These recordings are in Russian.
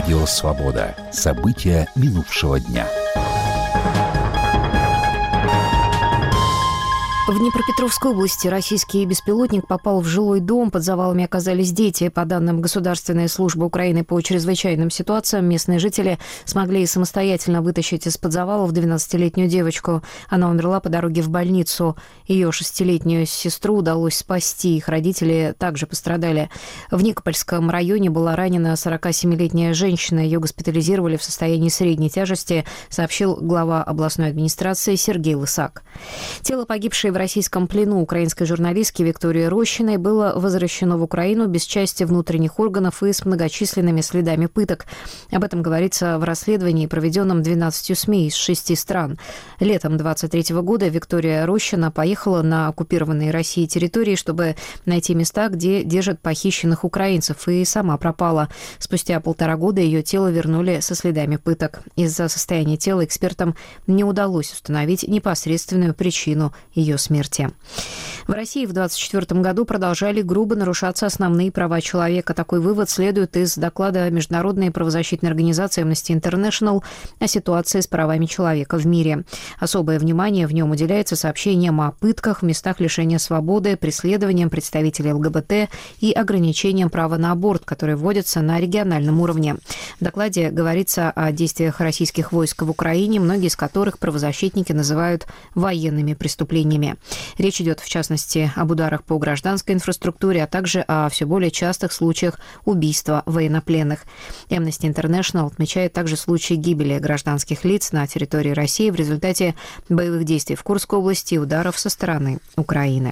Радио «Свобода». События минувшего дня. В Днепропетровской области российский беспилотник попал в жилой дом. Под завалами оказались дети. По данным Государственной службы Украины по чрезвычайным ситуациям, местные жители смогли самостоятельно вытащить из-под завалов 12-летнюю девочку. Она умерла по дороге в больницу. Ее 6-летнюю сестру удалось спасти. Их родители также пострадали. В Никопольском районе была ранена 47-летняя женщина. Ее госпитализировали в состоянии средней тяжести, сообщил глава областной администрации Сергей Лысак. Тело погибшей в российском плену украинской журналистки Виктории Рощиной было возвращено в Украину без части внутренних органов и с многочисленными следами пыток. Об этом говорится в расследовании, проведенном 12 СМИ из 6 стран. Летом 2023 года Виктория Рощина поехала на оккупированные Россией территории, чтобы найти места, где держат похищенных украинцев, и сама пропала. Спустя 1,5 года ее тело вернули со следами пыток. Из-за состояния тела экспертам не удалось установить непосредственную причину ее смерти. В России в 2024 году продолжали грубо нарушаться основные права человека. Такой вывод следует из доклада Международной правозащитной организации Amnesty International о ситуации с правами человека в мире. Особое внимание в нем уделяется сообщениям о пытках в местах лишения свободы, преследованиям представителей ЛГБТ и ограничениям права на аборт, которые вводятся на региональном уровне. В докладе говорится о действиях российских войск в Украине, многие из которых правозащитники называют военными преступлениями. Речь идет, в частности, об ударах по гражданской инфраструктуре, а также о все более частых случаях убийства военнопленных. Amnesty International отмечает также случаи гибели гражданских лиц на территории России в результате боевых действий в Курской области и ударов со стороны Украины.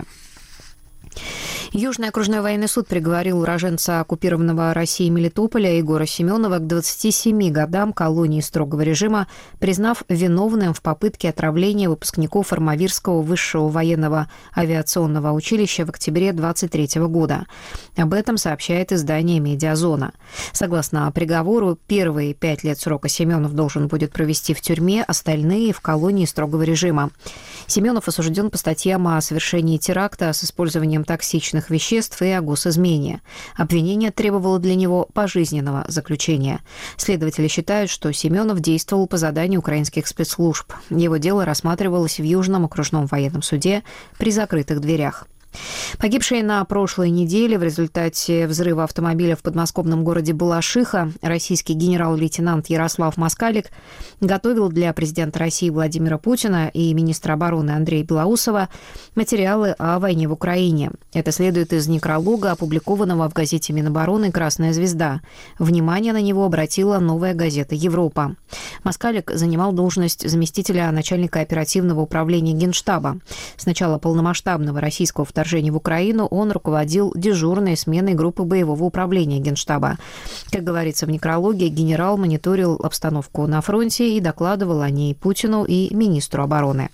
Южный окружной военный суд приговорил уроженца оккупированного Россией Мелитополя Егора Семенова к 27 годам колонии строгого режима, признав виновным в попытке отравления выпускников Армавирского высшего военного авиационного училища в октябре 2023 года. Об этом сообщает издание «Медиазона». Согласно приговору, первые 5 лет срока Семенов должен будет провести в тюрьме, остальные – в колонии строгого режима. Семенов осужден по статьям о совершении теракта с использованием токсичных веществ и о госизмене. Обвинение требовало для него пожизненного заключения. Следователи считают, что Семенов действовал по заданию украинских спецслужб. Его дело рассматривалось в Южном окружном военном суде при закрытых дверях. Погибший на прошлой неделе в результате взрыва автомобиля в подмосковном городе Балашиха российский генерал-лейтенант Ярослав Москалик готовил для президента России Владимира Путина и министра обороны Андрея Белоусова материалы о войне в Украине. Это следует из некролога, опубликованного в газете Минобороны «Красная звезда». Внимание на него обратила новая газета «Европа». Москалик занимал должность заместителя начальника оперативного управления Генштаба. С начала полномасштабного российского вторжения в Украину он руководил дежурной сменой группы боевого управления Генштаба. Как говорится в некрологе, генерал мониторил обстановку на фронте и докладывал о ней Путину и министру обороны.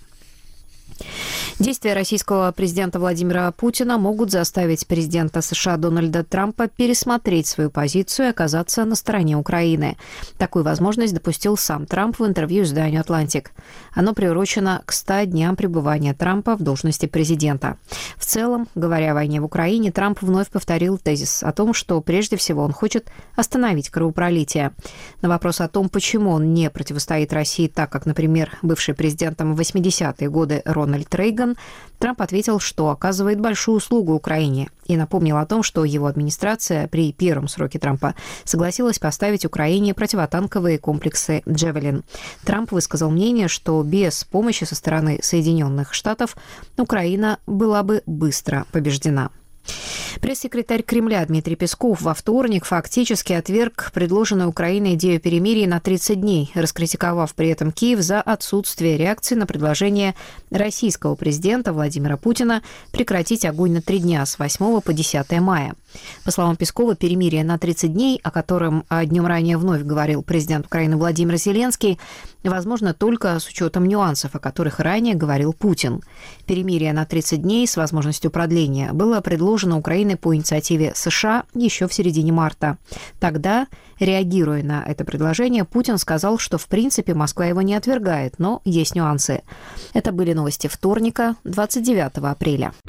Действия российского президента Владимира Путина могут заставить президента США Дональда Трампа пересмотреть свою позицию и оказаться на стороне Украины. Такую возможность допустил сам Трамп в интервью изданию «Атлантик». Оно приурочено к 100 дням пребывания Трампа в должности президента. В целом, говоря о войне в Украине, Трамп вновь повторил тезис о том, что прежде всего он хочет остановить кровопролитие. На вопрос о том, почему он не противостоит России так, как, например, бывший президентом в 80-е годы Рональд Рейган, Трамп ответил, что оказывает большую услугу Украине, и напомнил о том, что его администрация при первом сроке Трампа согласилась поставить Украине противотанковые комплексы «Джавелин». Трамп высказал мнение, что без помощи со стороны Соединенных Штатов Украина была бы быстро побеждена. Пресс-секретарь Кремля Дмитрий Песков во вторник фактически отверг предложенную Украиной идею перемирия на 30 дней, раскритиковав при этом Киев за отсутствие реакции на предложение российского президента Владимира Путина прекратить огонь на 3 дня с 8 по 10 мая. По словам Пескова, перемирие на 30 дней, о котором днем ранее вновь говорил президент Украины Владимир Зеленский, возможно только с учетом нюансов, о которых ранее говорил Путин. Перемирие на 30 дней с возможностью продления было предложено Украиной по инициативе США еще в середине марта. Тогда, реагируя на это предложение, Путин сказал, что в принципе Москва его не отвергает, но есть нюансы. Это были новости вторника, 29 апреля.